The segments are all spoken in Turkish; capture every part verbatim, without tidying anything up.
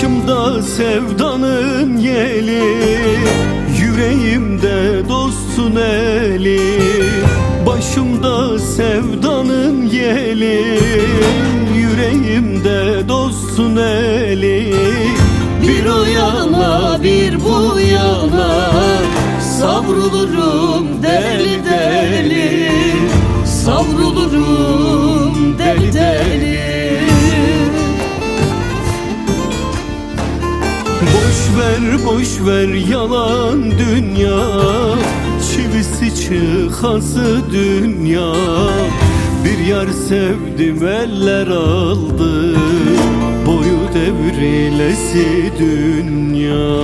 Başımda sevdanın yeli, yüreğimde dostun eli. Başımda sevdanın yeli, yüreğimde dostun eli. Bir o yana bir bu yana savrulurum deli deli, savrulurum deli deli. Boş ver boş ver yalan dünya, çivisi çıkası dünya. Bir yar sevdim eller aldı, boyu devrilesi dünya.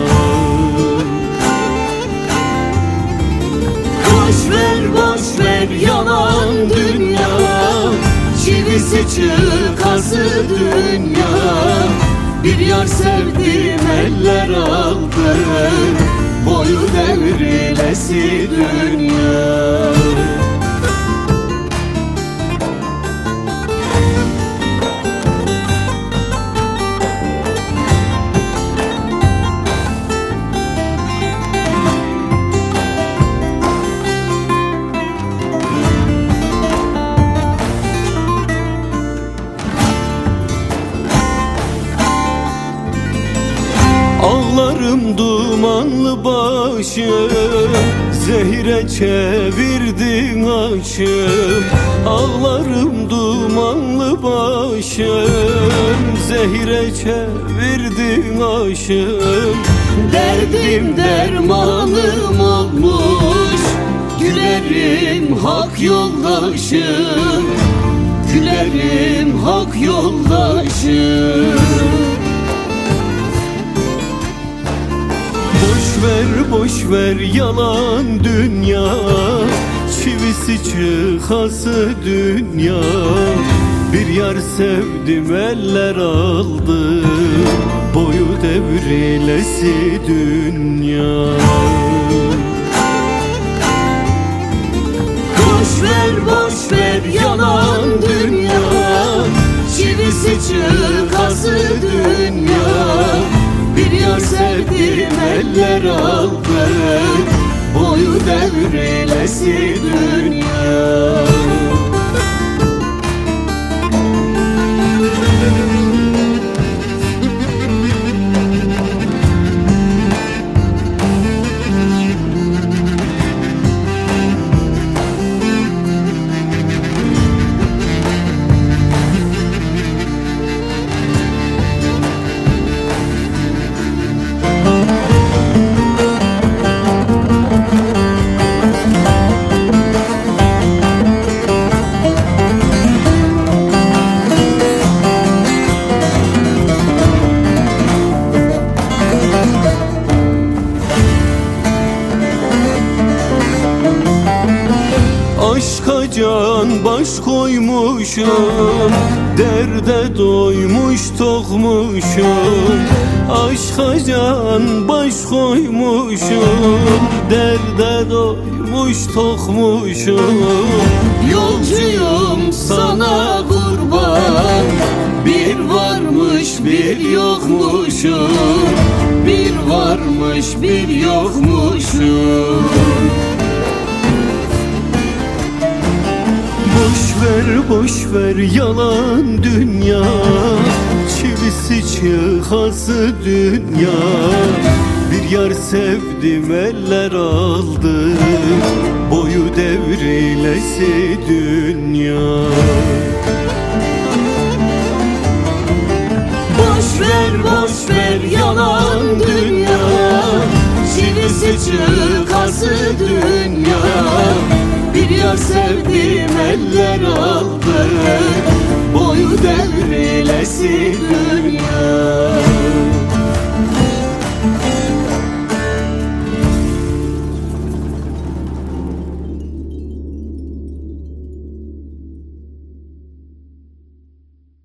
Boş ver boş ver yalan dünya, çivisi çıkası dünya. Bir yar sevdim eller aldı, boyu devrilesi dünya. Ağlarım dumanlı başım, zehire çevirdin aşım. Ağlarım dumanlı başım, zehire çevirdin aşım. Derdim dermanım olmuş, gülerim hak yoldaşım, gülerim hak yoldaşım. Boş ver boş ver yalan dünya, çivisi çıkası dünya. Bir yar sevdim eller aldı, boyu devrilesi dünya. Boş ver boş ver yalan dünya, çivisi çıkası dünya. Bir yar sevdim eller aldı, boyu devrilesi dünya. Aşka can baş koymuşum, derde doymuş tokmuşum. Aşka can baş koymuşum, derde doymuş tokmuşum. Yolcuyum sana kurban, bir varmış bir yokmuşum, bir varmış bir yokmuşum. Boş ver boş ver yalan dünya, çivisi çıkası dünya. Bir yar sevdim eller aldı, boyu devrilesi dünya. Boş ver boş ver yalan dünya, çivisi çıkası dünya. Bir yar sevdim eller aldı, boyu devrilesi dünya.